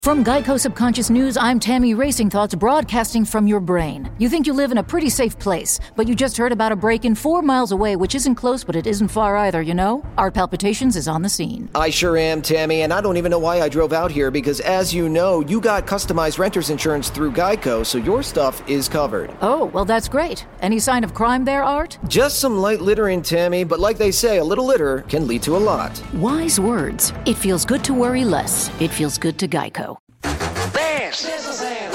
From Geico Subconscious News, I'm Tammy Racing Thoughts broadcasting from your brain. You think you live in a pretty safe place, but you just heard about a break-in 4 miles away, which isn't close, but it isn't far either, you know? Art Palpitations is on the scene. I sure am, Tammy, and I don't even know why I drove out here because, as you know, you got customized renter's insurance through Geico, so your stuff is covered. Oh, well, that's great. Any sign of crime there, Art? Just some light littering, Tammy, but like they say, a little litter can lead to a lot. Wise words. It feels good to worry less. It feels good to Geico. 10 a 0.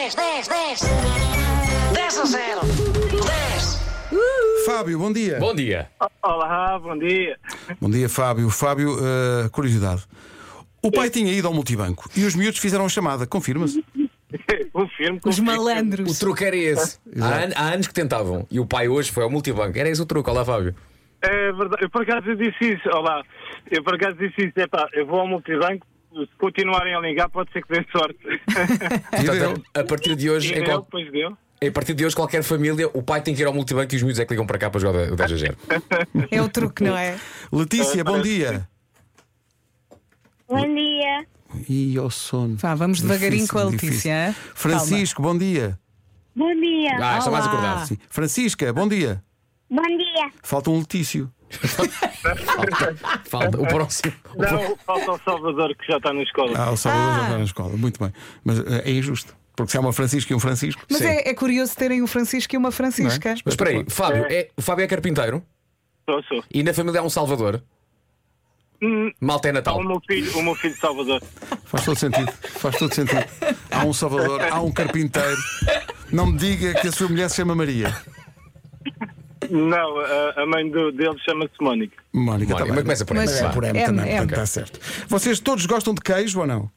10 a 0. 10. Fábio, bom dia. Bom dia. Olá, bom dia. Bom dia, Fábio. Fábio, curiosidade. O pai tinha ido ao multibanco e os miúdos fizeram a chamada. Confirma-se? Confirmo. Os malandros. O truque era esse. Há anos que tentavam. E o pai hoje foi ao multibanco. Era esse o truque. Olá, Fábio. É verdade. Eu por acaso disse isso. Olá. Eu por acaso disse isso. Eu vou ao multibanco. Se continuarem a ligar, pode ser que dê sorte. Portanto, a partir de hoje, Depois deu. a partir de hoje, qualquer família, o pai tem que ir ao multibanco e os miúdos é que ligam para cá para jogar o 10 a 0. É o truque, não é? Letícia, bom dia. Bom dia. E ao sono. Vá, vamos devagarinho com a Letícia. Difícil. Hein? Francisco, bom dia. Bom dia. Está mais Olá. acordado. Sim. Francisca, bom dia. Bom dia. Falta um Letício. Falta o próximo. Não, falta o Salvador que já está na escola. O Salvador já está na escola. Muito bem. Mas é injusto. Porque se há uma Francisca e um Francisco. Mas Sim. é curioso terem um Francisco e uma Francisca. Mas espera aí, Fábio, o Fábio é carpinteiro Sou. e na família há um Salvador. Malta é Natal. O meu filho Salvador. Faz todo sentido. Faz todo sentido. Há um Salvador, há um carpinteiro. Não me diga que a sua mulher se chama Maria. Não, a mãe dele chama-se Mónica. Mónica, tá Mas bem. começa por aí. Mas É por M M, também, M. portanto está certo. Vocês todos gostam de queijo ou não?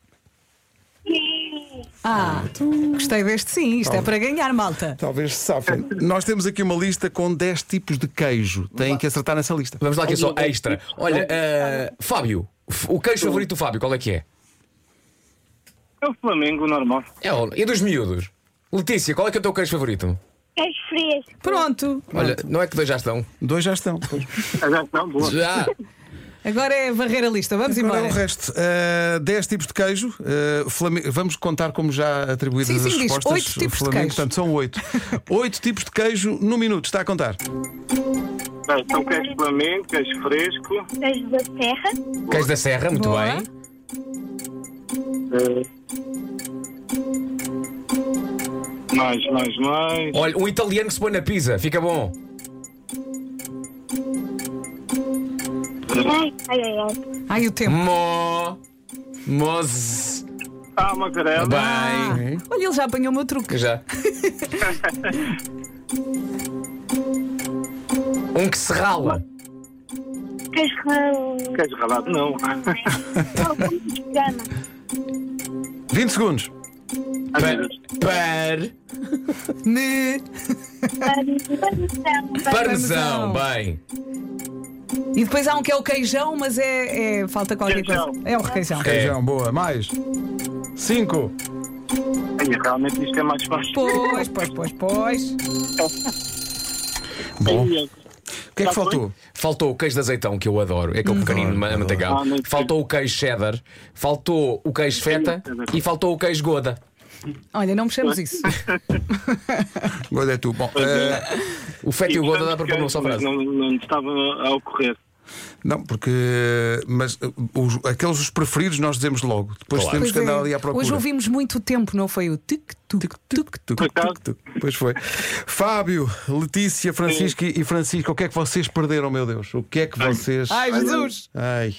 Gostei deste sim. Isto é para ganhar, malta. Talvez se safem. Nós temos aqui uma lista com 10 tipos de queijo. Têm que acertar nessa lista. Vamos lá que é só extra. Olha, Fábio, o queijo favorito do Fábio, qual é que é? É o Flamengo normal. E dos miúdos? Letícia, qual é que é o teu queijo favorito? Queijo fresco. Pronto. Olha, não é que dois já estão? 2 já estão. Não, boa. Já! Agora é varrer a lista. Vamos Agora é embora. o resto. 10 tipos de queijo. Vamos contar como já atribuídas Sim, as diz, respostas. 8 tipos de Flamengo, queijo. portanto, são 8. 8 tipos de queijo no minuto. Está a contar. Então, queijo Flamengo, queijo fresco. Queijo da serra. Queijo da Serra, muito Boa. bem. Mais. Olha, um italiano que se põe na pizza, fica bom. Ai. Ai, o tempo. Moz. Mozzarella. Bem. Olha, ele já apanhou o meu truque. Já. Um que se rala. Queijo ralado, não. 20 segundos. Parmesão, bem. E depois há um que é o queijão, mas falta qualquer Queijão. coisa. É o requeijão. Queijão, boa. Mais. 5. Realmente isto é mais fácil. Pois. Bom. O que é que faltou? Faltou o queijo de azeitão, que eu adoro. É aquele pequenino amanteigado. não. Faltou o queijo cheddar. Faltou o queijo feta. E faltou o queijo Gouda. Olha, não mexemos isso. Agora é tu. Bom, O feta e o Gouda dá para pôr numa só frase. Não estava a ocorrer. não, porque. Mas aqueles os preferidos nós dizemos logo. Depois Claro. temos que andar ali à procura. Hoje ouvimos muito tempo, não foi o tic-tuc. Pois foi. Fábio, Letícia, Francisca e Francisco, o que é que vocês perderam, meu Deus? O que é que vocês. Ai, Jesus! Ai.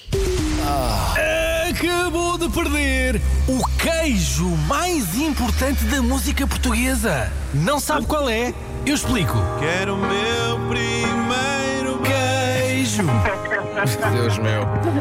Acabou de perder o queijo mais importante da música portuguesa. Não sabe qual é? Eu explico. Quero o meu primeiro queijo. Deus meu.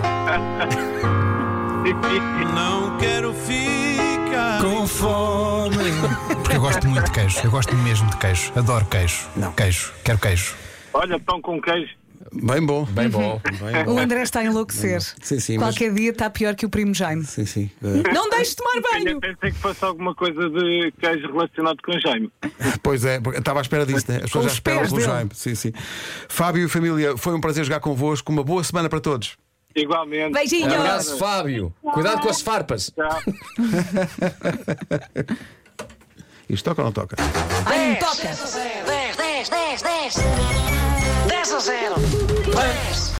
Não quero ficar com fome. Porque eu gosto muito de queijo. Eu gosto mesmo de queijo. Adoro queijo. Não. Queijo. Quero queijo. Olha, pão com queijo. Bem bom. Bem bom. O André está a enlouquecer. Sim, Qualquer dia está pior que o primo Jaime. Sim. Não deixes de tomar banho! Eu pensei que fosse alguma coisa de queijo relacionado com Jaime. Pois é, porque estava à espera disso, né? As pessoas Com já os esperam pés pelo dele. Jaime. Sim. Fábio e família, foi um prazer jogar convosco. Uma boa semana para todos. Igualmente. Beijinhos. Abraço, Fábio. Cuidado com as farpas. Tchau. Isto toca ou não toca? Ai, não toca. 10 a 0. 10 a 0. 10.